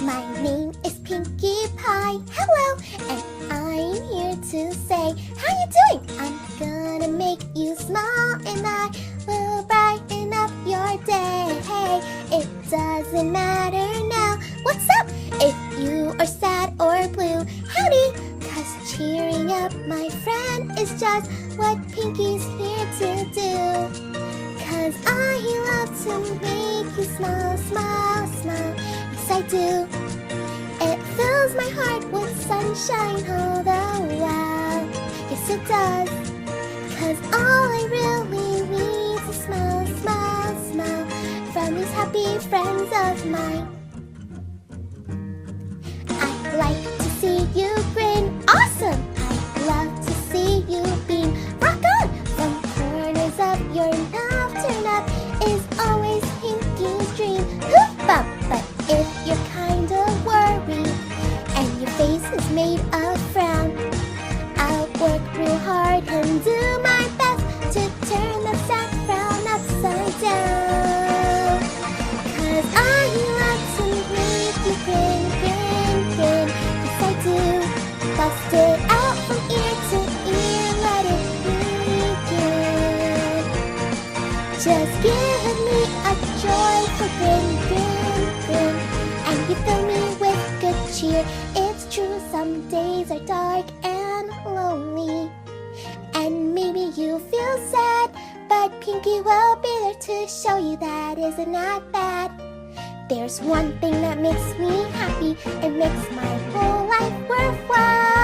My name is Pinkie Pie, hello, and I'm here to say, how you doing? I'm gonna make you smile and I will brighten up your day. Hey, it doesn't matter now, what's up? If you are sad or blue, howdy, 'cause cheering up my friend is just what Pinkie's here to do. 'Cause I love to make you smile, smile, smile, yes I do. It fills my heart with sunshine all the while, yes it does. 'Cause all I really need is a smile, smile, smile from these happy friends of mine. I like to see you grin, awesome! I love to see you beam, rock on! From corners of your mouth, turn up is always Pinkie's dream. Hoof bump! But if you're kinda worried and your face is made of frown, I'll work real hard and do my best to turn the sad frown upside down. 'Cause I love to make you grin, grin, grin, yes I do. Bust it out from ear to ear, let it begin. Just give me a joyful grin, grin, grin, and you fill me with good cheer. It's true, some days are dark and lonely, and maybe you feel sad, but Pinkie will be there to show you that isn't that bad. There's one thing that makes me happy, it makes my whole life worthwhile.